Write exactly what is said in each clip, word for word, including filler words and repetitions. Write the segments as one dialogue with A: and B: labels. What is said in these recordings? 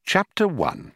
A: Chapter one.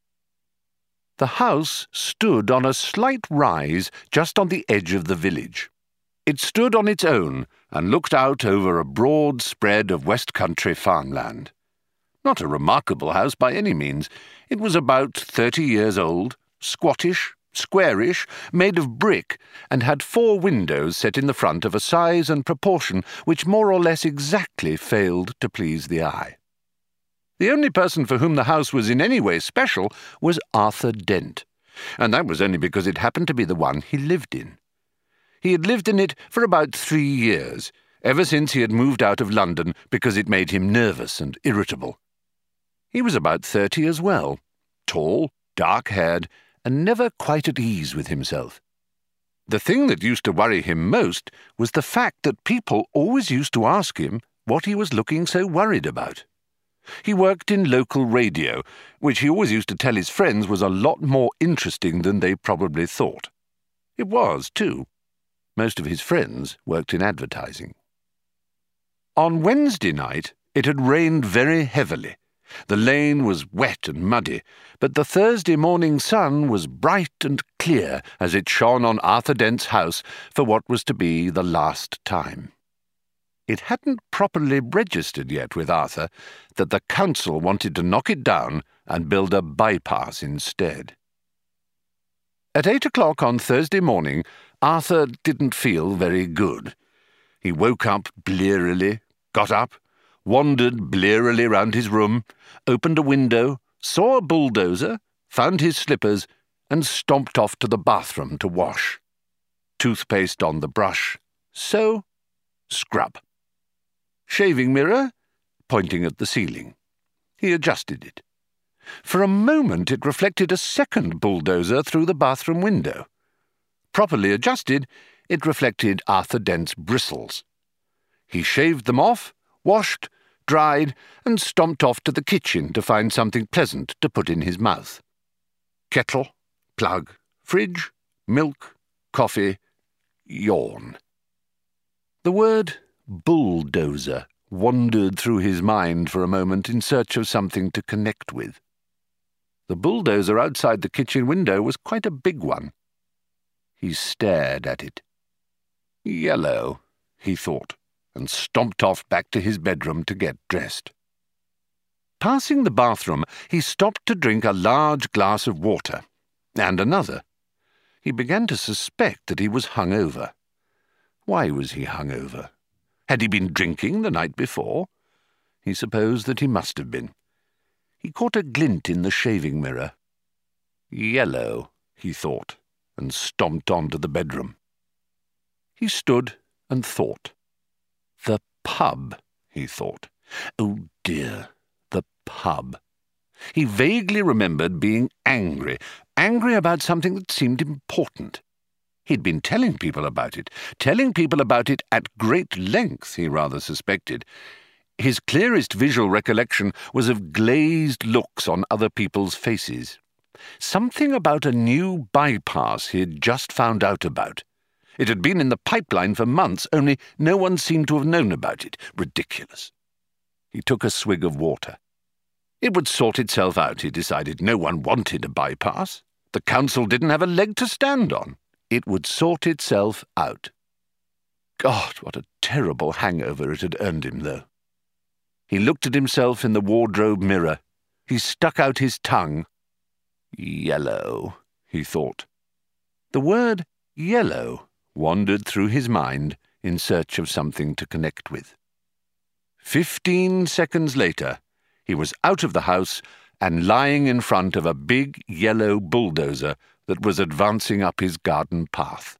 A: The house stood on a slight rise just on the edge of the village. It stood on its own and looked out over a broad spread of West Country farmland. Not a remarkable house by any means. It was about thirty years old, squattish, squarish, made of brick, and had four windows set in the front of a size and proportion which more or less exactly failed to please the eye. The only person for whom the house was in any way special was Arthur Dent, and that was only because it happened to be the one he lived in. He had lived in it for about three years, ever since he had moved out of London because it made him nervous and irritable. He was about thirty as well, tall, dark-haired, and never quite at ease with himself. The thing that used to worry him most was the fact that people always used to ask him what he was looking so worried about. He worked in local radio, which he always used to tell his friends was a lot more interesting than they probably thought. It was, too. Most of his friends worked in advertising. On Wednesday night, it had rained very heavily. The lane was wet and muddy, but the Thursday morning sun was bright and clear as it shone on Arthur Dent's house for what was to be the last time. It hadn't properly registered yet with Arthur that the council wanted to knock it down and build a bypass instead. At eight o'clock on Thursday morning, Arthur didn't feel very good. He woke up blearily, got up, wandered blearily round his room, opened a window, saw a bulldozer, found his slippers, and stomped off to the bathroom to wash. Toothpaste on the brush, so scrub. Shaving mirror, pointing at the ceiling. He adjusted it. For a moment it reflected a second bulldozer through the bathroom window. Properly adjusted, it reflected Arthur Dent's bristles. He shaved them off, washed, dried, and stomped off to the kitchen to find something pleasant to put in his mouth. Kettle, plug, fridge, milk, coffee, yawn. The word bulldozer wandered through his mind for a moment in search of something to connect with. The bulldozer outside the kitchen window was quite a big one. He stared at it. Yellow, he thought, and stomped off back to his bedroom to get dressed. Passing the bathroom, he stopped to drink a large glass of water, and another. He began to suspect that he was hungover. Why was he hungover? Had he been drinking the night before? He supposed that he must have been. He caught a glint in the shaving mirror. Yellow, he thought, and stomped on to the bedroom. He stood and thought. The pub, he thought. Oh dear, the pub. He vaguely remembered being angry, angry about something that seemed important. He'd been telling people about it, telling people about it at great length, he rather suspected. His clearest visual recollection was of glazed looks on other people's faces. Something about a new bypass he had just found out about. It had been in the pipeline for months, only no one seemed to have known about it. Ridiculous. He took a swig of water. It would sort itself out, he decided. No one wanted a bypass. The council didn't have a leg to stand on. It would sort itself out. God, what a terrible hangover it had earned him, though. He looked at himself in the wardrobe mirror. He stuck out his tongue. Yellow, he thought. The word yellow wandered through his mind in search of something to connect with. Fifteen seconds later, he was out of the house and lying in front of a big yellow bulldozer that was advancing up his garden path.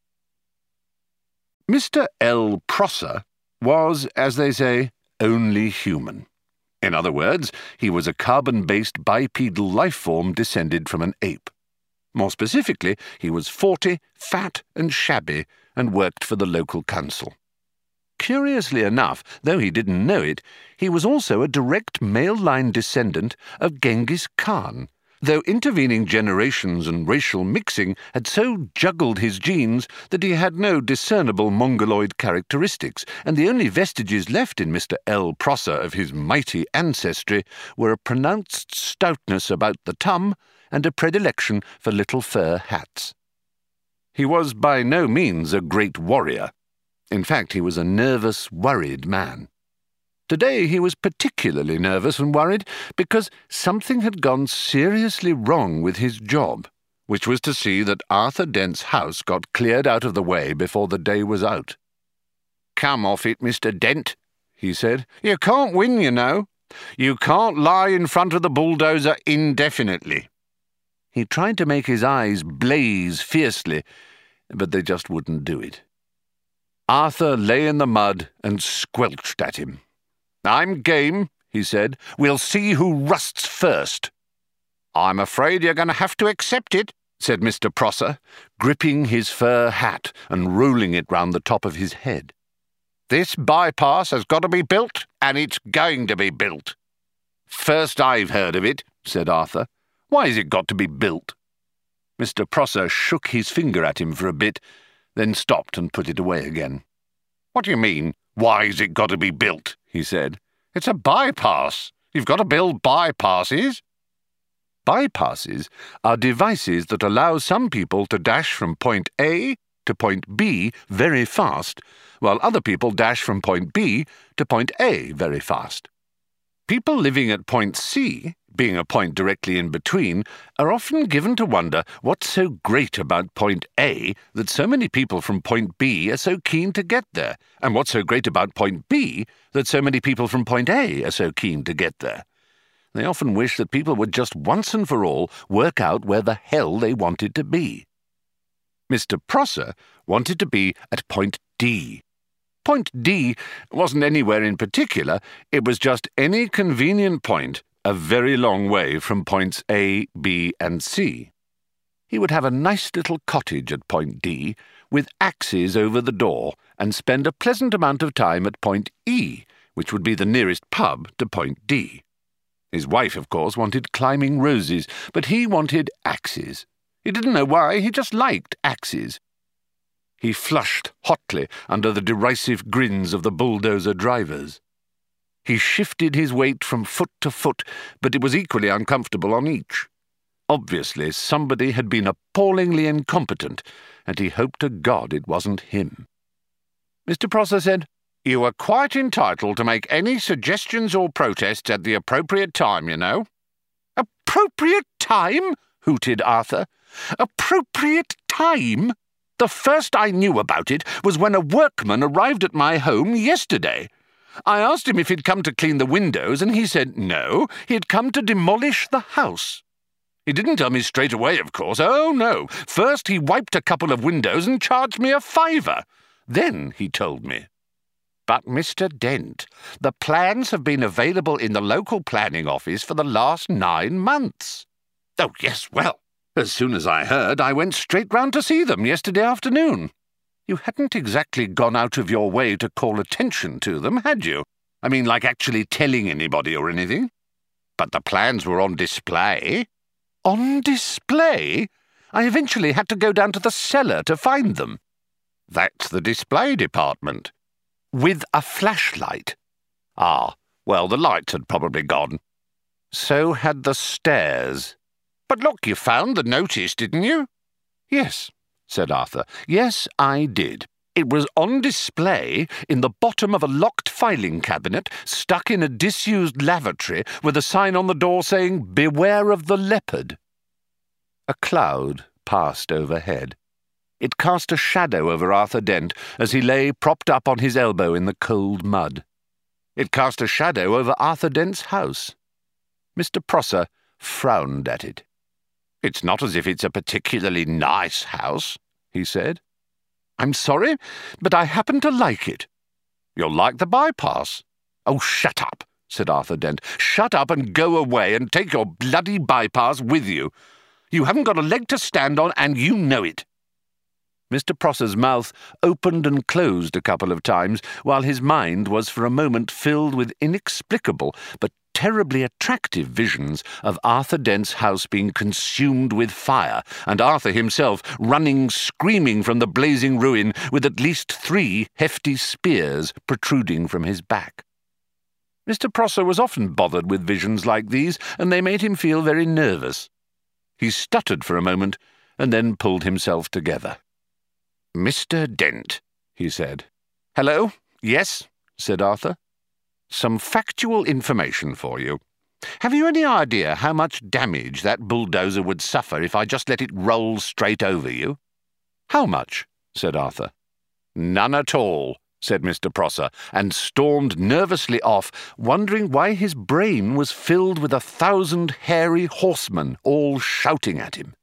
A: Mister L. Prosser was, as they say, only human. In other words, he was a carbon-based bipedal life form descended from an ape. More specifically, he was forty, fat and shabby, and worked for the local council. Curiously enough, though he didn't know it, he was also a direct male-line descendant of Genghis Khan, though intervening generations and racial mixing had so juggled his genes that he had no discernible mongoloid characteristics, and the only vestiges left in Mister L. Prosser of his mighty ancestry were a pronounced stoutness about the tum and a predilection for little fur hats. He was by no means a great warrior. In fact, he was a nervous, worried man. Today he was particularly nervous and worried because something had gone seriously wrong with his job, which was to see that Arthur Dent's house got cleared out of the way before the day was out. "Come off it, Mister Dent," he said. "You can't win, you know. You can't lie in front of the bulldozer indefinitely." He tried to make his eyes blaze fiercely, but they just wouldn't do it. Arthur lay in the mud and squelched at him. "I'm game," he said. "We'll see who rusts first." "I'm afraid you're going to have to accept it," said Mister Prosser, gripping his fur hat and rolling it round the top of his head. "This bypass has got to be built, and it's going to be built." "First I've heard of it," said Arthur. "Why has it got to be built?" Mister Prosser shook his finger at him for a bit, then stopped and put it away again. "What do you mean, why's it got to be built?" he said. "It's a bypass. You've got to build bypasses." Bypasses are devices that allow some people to dash from point A to point B very fast, while other people dash from point B to point A very fast. People living at point C, being a point directly in between, are often given to wonder what's so great about point A that so many people from point B are so keen to get there, and what's so great about point B that so many people from point A are so keen to get there. They often wish that people would just once and for all work out where the hell they wanted to be. Mister Prosser wanted to be at point D. Point D wasn't anywhere in particular, it was just any convenient point a very long way from points A, B, and C. He would have a nice little cottage at point D, with axes over the door, and spend a pleasant amount of time at point E, which would be the nearest pub to point D. His wife, of course, wanted climbing roses, but he wanted axes. He didn't know why, he just liked axes. He flushed hotly under the derisive grins of the bulldozer drivers. He shifted his weight from foot to foot, but it was equally uncomfortable on each. Obviously, somebody had been appallingly incompetent, and he hoped to God it wasn't him. Mister Prosser said, "You are quite entitled to make any suggestions or protests at the appropriate time, you know." "Appropriate time?" hooted Arthur. "Appropriate time? The first I knew about it was when a workman arrived at my home yesterday. I asked him if he'd come to clean the windows, and he said no, he'd come to demolish the house. He didn't tell me straight away, of course. Oh, no. First he wiped a couple of windows and charged me a fiver. Then he told me. But, Mister Dent, the plans have been available in the local planning office for the last nine months. Oh, yes, well, as soon as I heard, I went straight round to see them yesterday afternoon. You hadn't exactly gone out of your way to call attention to them, had you? I mean, like actually telling anybody or anything? But the plans were on display. On display? I eventually had to go down to the cellar to find them. That's the display department. With a flashlight. Ah, well, the lights had probably gone. So had the stairs. But look, you found the notice, didn't you? Yes, said Arthur. Yes, I did. It was on display in the bottom of a locked filing cabinet stuck in a disused lavatory with a sign on the door saying, "Beware of the leopard." A cloud passed overhead. It cast a shadow over Arthur Dent as he lay propped up on his elbow in the cold mud. It cast a shadow over Arthur Dent's house. Mister Prosser frowned at it. "It's not as if it's a particularly nice house," he said. "I'm sorry, but I happen to like it." "You'll like the bypass." "Oh, shut up," said Arthur Dent. "Shut up and go away and take your bloody bypass with you. You haven't got a leg to stand on, and you know it." Mister Prosser's mouth opened and closed a couple of times, while his mind was for a moment filled with inexplicable but terribly attractive visions of Arthur Dent's house being consumed with fire, and Arthur himself running screaming from the blazing ruin with at least three hefty spears protruding from his back. Mister Prosser was often bothered with visions like these, and they made him feel very nervous. He stuttered for a moment, and then pulled himself together. "Mister Dent," he said. "Hello? Yes?" said Arthur. "Some factual information for you. Have you any idea how much damage that bulldozer would suffer if I just let it roll straight over you?" "How much?" said Arthur. "None at all," said Mister Prosser, and stormed nervously off, wondering why his brain was filled with a thousand hairy horsemen all shouting at him.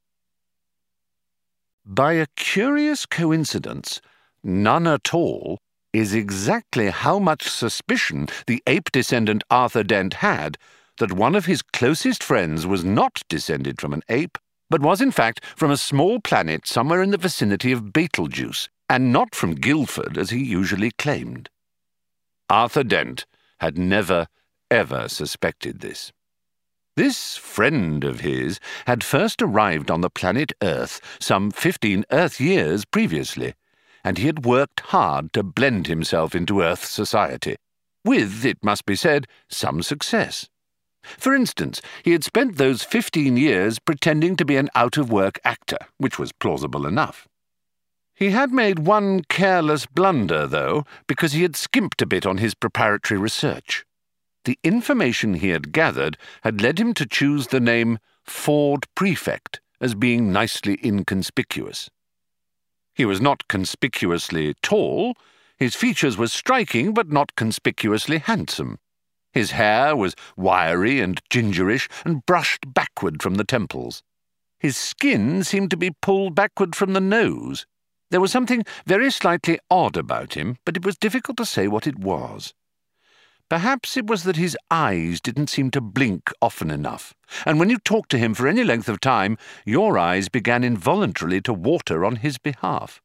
A: By a curious coincidence, none at all is exactly how much suspicion the ape-descendant Arthur Dent had that one of his closest friends was not descended from an ape, but was in fact from a small planet somewhere in the vicinity of Betelgeuse, and not from Guildford as he usually claimed. Arthur Dent had never, ever suspected this. This friend of his had first arrived on the planet Earth some fifteen Earth years previously, and he had worked hard to blend himself into Earth society, with, it must be said, some success. For instance, he had spent those fifteen years pretending to be an out-of-work actor, which was plausible enough. He had made one careless blunder, though, because he had skimped a bit on his preparatory research. The information he had gathered had led him to choose the name Ford Prefect as being nicely inconspicuous. He was not conspicuously tall. His features were striking but not conspicuously handsome. His hair was wiry and gingerish and brushed backward from the temples. His skin seemed to be pulled backward from the nose. There was something very slightly odd about him, but it was difficult to say what it was. Perhaps it was that his eyes didn't seem to blink often enough, and when you talked to him for any length of time, your eyes began involuntarily to water on his behalf.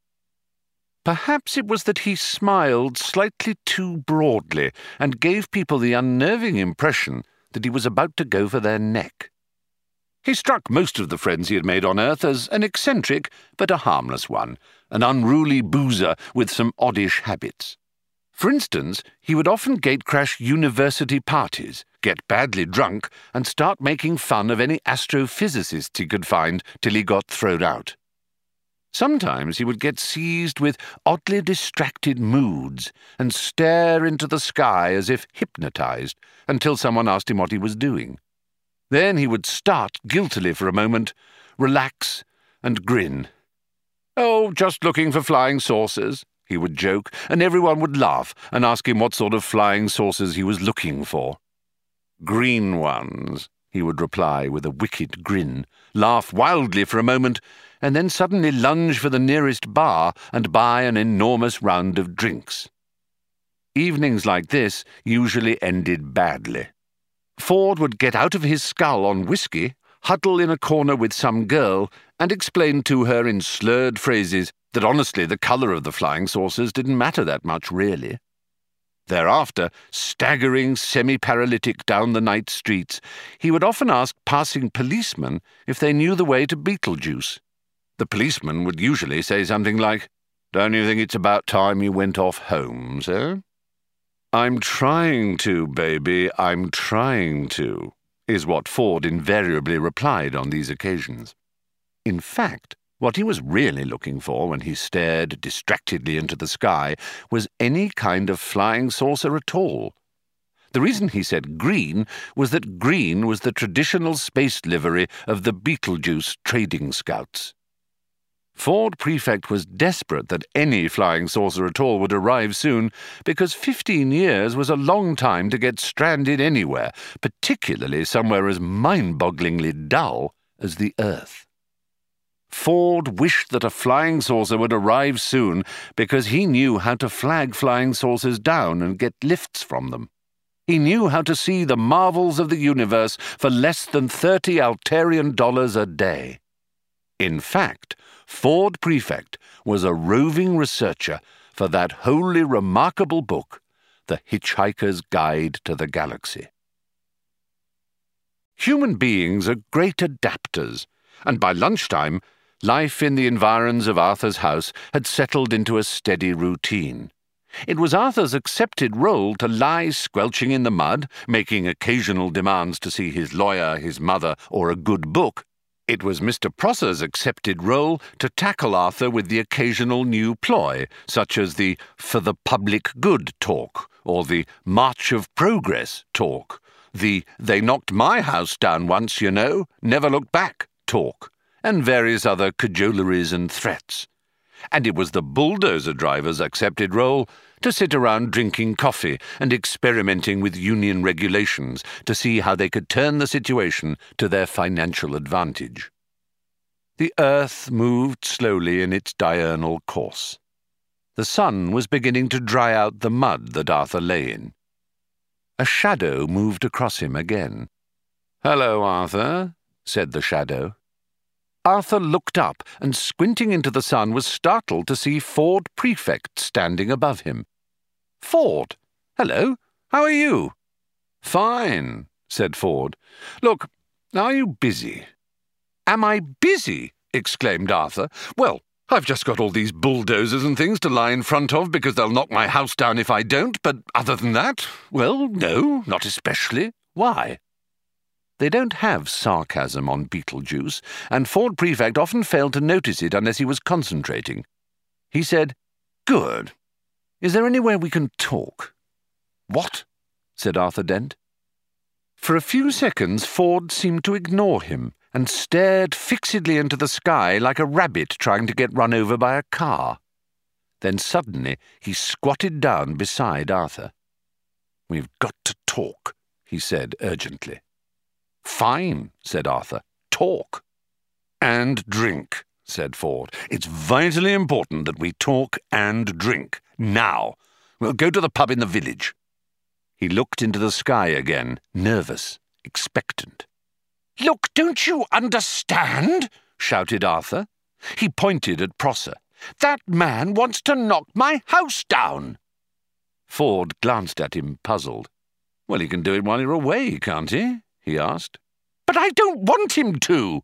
A: Perhaps it was that he smiled slightly too broadly and gave people the unnerving impression that he was about to go for their neck. He struck most of the friends he had made on Earth as an eccentric but a harmless one, an unruly boozer with some oddish habits. For instance, he would often gatecrash university parties, get badly drunk, and start making fun of any astrophysicists he could find till he got thrown out. Sometimes he would get seized with oddly distracted moods and stare into the sky as if hypnotized until someone asked him what he was doing. Then he would start guiltily for a moment, relax, and grin. "Oh, just looking for flying saucers," he would joke, and everyone would laugh and ask him what sort of flying saucers he was looking for. "Green ones," he would reply with a wicked grin, laugh wildly for a moment, and then suddenly lunge for the nearest bar and buy an enormous round of drinks. Evenings like this usually ended badly. Ford would get out of his skull on whiskey, huddle in a corner with some girl, and explain to her in slurred phrases that honestly the colour of the flying saucers didn't matter that much, really. Thereafter, staggering semi-paralytic down the night streets, he would often ask passing policemen if they knew the way to Betelgeuse. The policeman would usually say something like, "Don't you think it's about time you went off home, sir?" "I'm trying to, baby, I'm trying to," is what Ford invariably replied on these occasions. In fact, what he was really looking for when he stared distractedly into the sky was any kind of flying saucer at all. The reason he said green was that green was the traditional space livery of the Betelgeuse trading scouts. Ford Prefect was desperate that any flying saucer at all would arrive soon, because fifteen years was a long time to get stranded anywhere, particularly somewhere as mind-bogglingly dull as the Earth. Ford wished that a flying saucer would arrive soon because he knew how to flag flying saucers down and get lifts from them. He knew how to see the marvels of the universe for less than thirty Altarian dollars a day. In fact, Ford Prefect was a roving researcher for that wholly remarkable book, The Hitchhiker's Guide to the Galaxy. Human beings are great adapters, and by lunchtime, life in the environs of Arthur's house had settled into a steady routine. It was Arthur's accepted role to lie squelching in the mud, making occasional demands to see his lawyer, his mother, or a good book. It was Mister Prosser's accepted role to tackle Arthur with the occasional new ploy, such as the for the public good talk, or the March of Progress talk, the they knocked my house down once, you know, never looked back talk, and various other cajoleries and threats. And it was the bulldozer driver's accepted role to sit around drinking coffee and experimenting with union regulations to see how they could turn the situation to their financial advantage. The earth moved slowly in its diurnal course. The sun was beginning to dry out the mud that Arthur lay in. A shadow moved across him again. "Hello, Arthur," said the shadow. Arthur looked up and, squinting into the sun, was startled to see Ford Prefect standing above him. "Ford, hello, how are you?" "Fine," said Ford. "Look, are you busy?" "Am I busy?" exclaimed Arthur. "Well, I've just got all these bulldozers and things to lie in front of because they'll knock my house down if I don't, but other than that, well, no, not especially. Why?" They don't have sarcasm on Beetlejuice, and Ford Prefect often failed to notice it unless he was concentrating. He said, "Good. Is there anywhere we can talk?" "What?" said Arthur Dent. For a few seconds Ford seemed to ignore him and stared fixedly into the sky like a rabbit trying to get run over by a car. Then suddenly he squatted down beside Arthur. "We've got to talk," he said urgently. "Fine," said Arthur. "Talk." "And drink," said Ford. "It's vitally important that we talk and drink. Now. We'll go to the pub in the village." He looked into the sky again, nervous, expectant. "Look, don't you understand?" shouted Arthur. He pointed at Prosser. "That man wants to knock my house down." Ford glanced at him, puzzled. "Well, he can do it while you're away, can't he?" he asked. "But I don't want him to."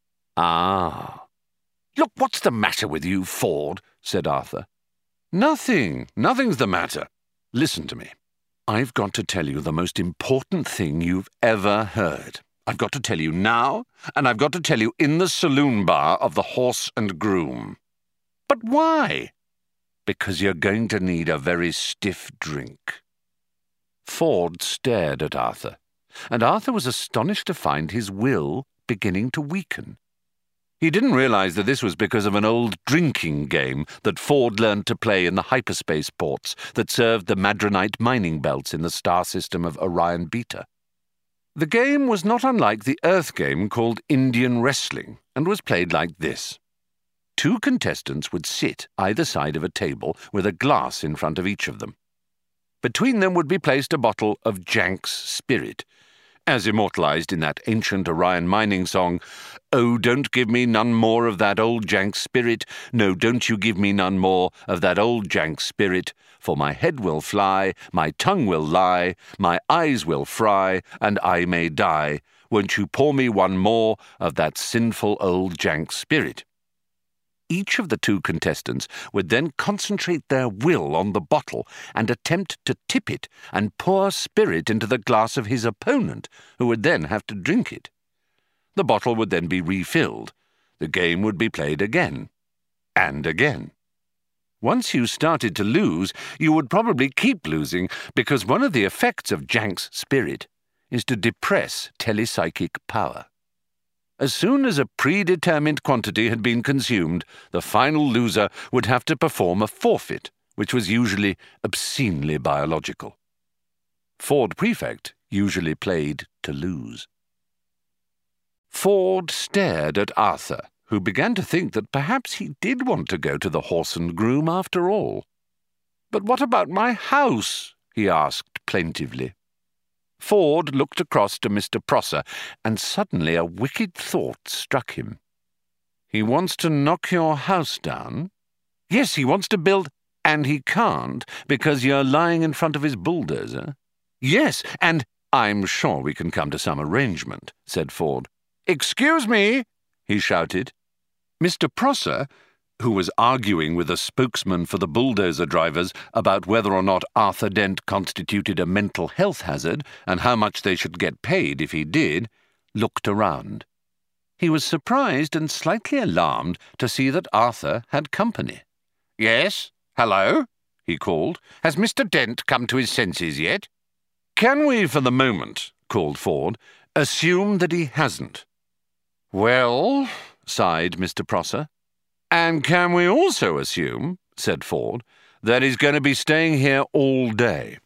A: "Ah." "Look, what's the matter with you, Ford?" said Arthur. "Nothing. Nothing's the matter. Listen to me. I've got to tell you the most important thing you've ever heard. I've got to tell you now, and I've got to tell you in the saloon bar of the Horse and Groom." "But why?" "Because you're going to need a very stiff drink." Ford stared at Arthur, and Arthur was astonished to find his will beginning to weaken. He didn't realize that this was because of an old drinking game that Ford learned to play in the hyperspace ports that served the Madronite mining belts in the star system of Orion Beta. The game was not unlike the Earth game called Indian Wrestling, and was played like this. Two contestants would sit either side of a table with a glass in front of each of them. Between them would be placed a bottle of Jank's Spirit, as immortalized in that ancient Orion mining song, "Oh, don't give me none more of that old Jank spirit, no, don't you give me none more of that old Jank spirit, for my head will fly, my tongue will lie, my eyes will fry, and I may die. Won't you pour me one more of that sinful old Jank spirit?" Each of the two contestants would then concentrate their will on the bottle and attempt to tip it and pour spirit into the glass of his opponent, who would then have to drink it. The bottle would then be refilled. The game would be played again. And again. Once you started to lose, you would probably keep losing, because one of the effects of Jank's Spirit is to depress telepsychic power. As soon as a predetermined quantity had been consumed, the final loser would have to perform a forfeit, which was usually obscenely biological. Ford Prefect usually played to lose. Ford stared at Arthur, who began to think that perhaps he did want to go to the Horse and Groom after all. "But what about my house?" he asked plaintively. Ford looked across to Mister Prosser, and suddenly a wicked thought struck him. "He wants to knock your house down?" "Yes, he wants to build—" "And he can't, because you're lying in front of his bulldozer?" "Yes, and—" "I'm sure we can come to some arrangement," said Ford. "Excuse me," he shouted. Mister Prosser, who was arguing with a spokesman for the bulldozer drivers about whether or not Arthur Dent constituted a mental health hazard and how much they should get paid if he did, looked around. He was surprised and slightly alarmed to see that Arthur had company. "Yes? Hello?" he called. "Has Mister Dent come to his senses yet?" "Can we, for the moment," called Ford, "assume that he hasn't?" "Well," sighed Mister Prosser. "And can we also assume," said Ford, "that he's going to be staying here all day?"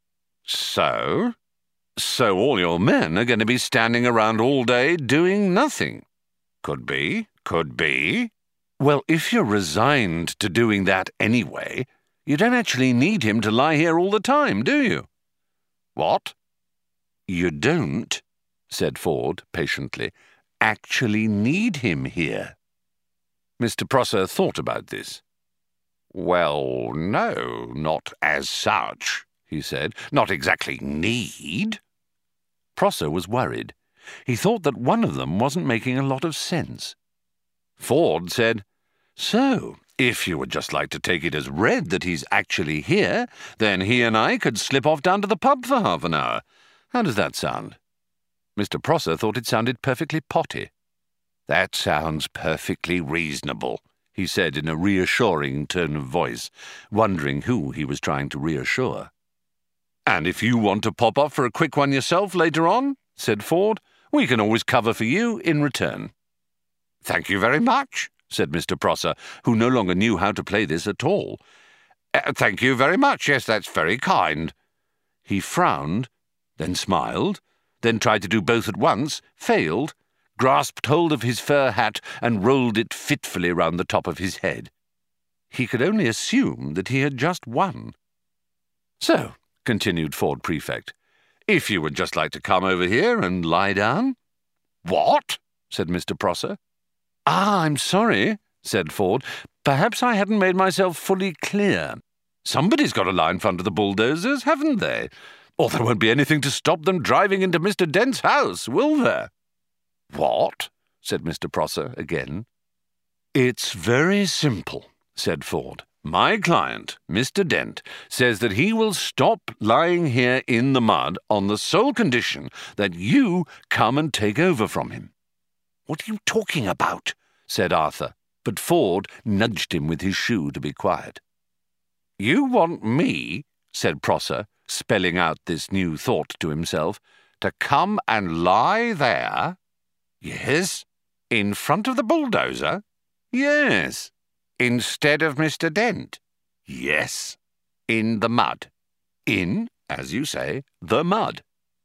A: "So?" "So all your men are going to be standing around all day doing nothing?" "Could be, could be." "Well, if you're resigned to doing that anyway, you don't actually need him to lie here all the time, do you?" "What?" "You don't," said Ford patiently, "actually need him here." Mister Prosser thought about this. "Well, no, not as such," he said. "Not exactly need." Prosser was worried. He thought that one of them wasn't making a lot of sense. Ford said, "So, if you would just like to take it as read that he's actually here, then he and I could slip off down to the pub for half an hour. How does that sound?" Mister Prosser thought it sounded perfectly potty. "That sounds perfectly reasonable," he said in a reassuring tone of voice, wondering who he was trying to reassure. "And if you want to pop up for a quick one yourself later on," said Ford, "we can always cover for you in return." "Thank you very much," said Mister Prosser, who no longer knew how to play this at all. Uh, "thank you very much. Yes, that's very kind." He frowned, then smiled, then tried to do both at once, failed, grasped hold of his fur hat and rolled it fitfully round the top of his head. He could only assume that he had just won. "So," continued Ford Prefect, "if you would just like to come over here and lie down—" "What?" said Mister Prosser. "Ah, I'm sorry," said Ford. "Perhaps I hadn't made myself fully clear. Somebody's got a line front of the bulldozers, haven't they? Or there won't be anything to stop them driving into Mister Dent's house, will there?" "What?" said Mister Prosser again. "It's very simple," said Ford. "My client, Mister Dent, says that he will stop lying here in the mud on the sole condition that you come and take over from him." "What are you talking about?" said Arthur, but Ford nudged him with his shoe to be quiet. "You want me," said Prosser, spelling out this new thought to himself, "to come and lie there?" "Yes." "In front of the bulldozer?" "Yes." "Instead of Mister Dent?" "Yes." "In the mud?" "In, as you say, the mud."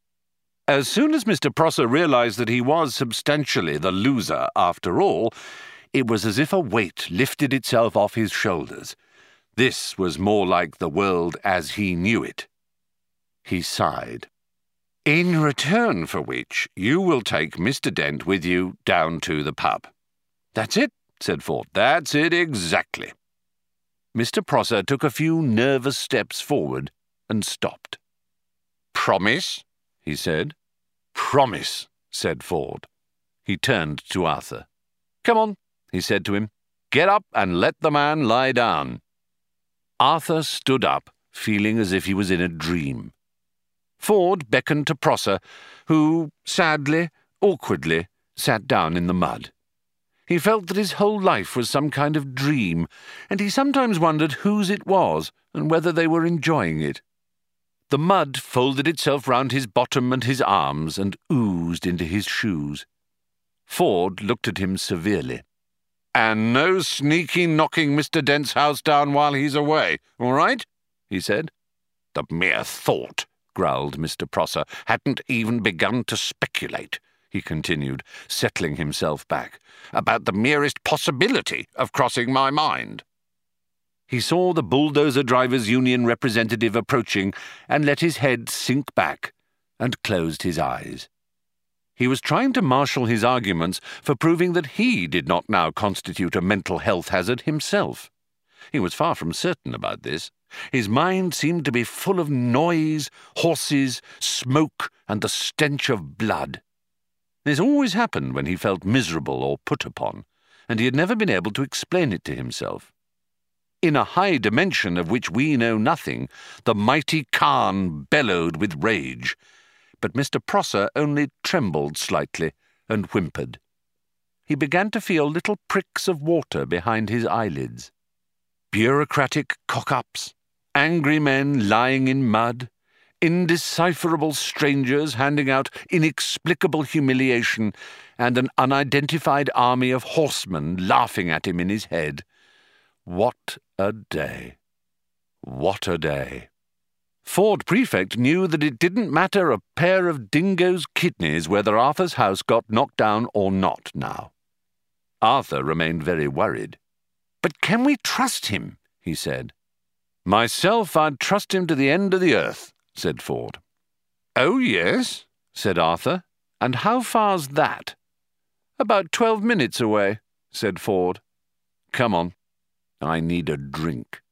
A: As soon as Mister Prosser realized that he was substantially the loser after all, it was as if a weight lifted itself off his shoulders. This was more like the world as he knew it. He sighed. "In return for which you will take Mister Dent with you down to the pub." "That's it," said Ford. "That's it exactly." Mister Prosser took a few nervous steps forward and stopped. "Promise?" he said. "Promise," said Ford. He turned to Arthur. "Come on," he said to him. "Get up and let the man lie down." Arthur stood up, feeling as if he was in a dream. Ford beckoned to Prosser, who, sadly, awkwardly, sat down in the mud. He felt that his whole life was some kind of dream, and he sometimes wondered whose it was and whether they were enjoying it. The mud folded itself round his bottom and his arms and oozed into his shoes. Ford looked at him severely. "And no sneaky knocking Mister Dent's house down while he's away, all right?" he said. "The mere thought," growled Mister Prosser. "Hadn't even begun to speculate," he continued, settling himself back, "about the merest possibility of crossing my mind." He saw the bulldozer drivers' union representative approaching and let his head sink back and closed his eyes. He was trying to marshal his arguments for proving that he did not now constitute a mental health hazard himself. He was far from certain about this. His mind seemed to be full of noise, horses, smoke, and the stench of blood. This always happened when he felt miserable or put upon, and he had never been able to explain it to himself. In a high dimension of which we know nothing, the mighty Khan bellowed with rage, but Mister Prosser only trembled slightly and whimpered. He began to feel little pricks of water behind his eyelids. Bureaucratic cock-ups, angry men lying in mud, indecipherable strangers handing out inexplicable humiliation, and an unidentified army of horsemen laughing at him in his head. What a day! What a day! Ford Prefect knew that it didn't matter a pair of dingoes' kidneys whether Arthur's house got knocked down or not now. Arthur remained very worried. "But can we trust him?" he said. "Myself, I'd trust him to the end of the earth," said Ford. "Oh, yes," said Arthur. "And how far's that?" "About twelve minutes away," said Ford. "Come on. I need a drink."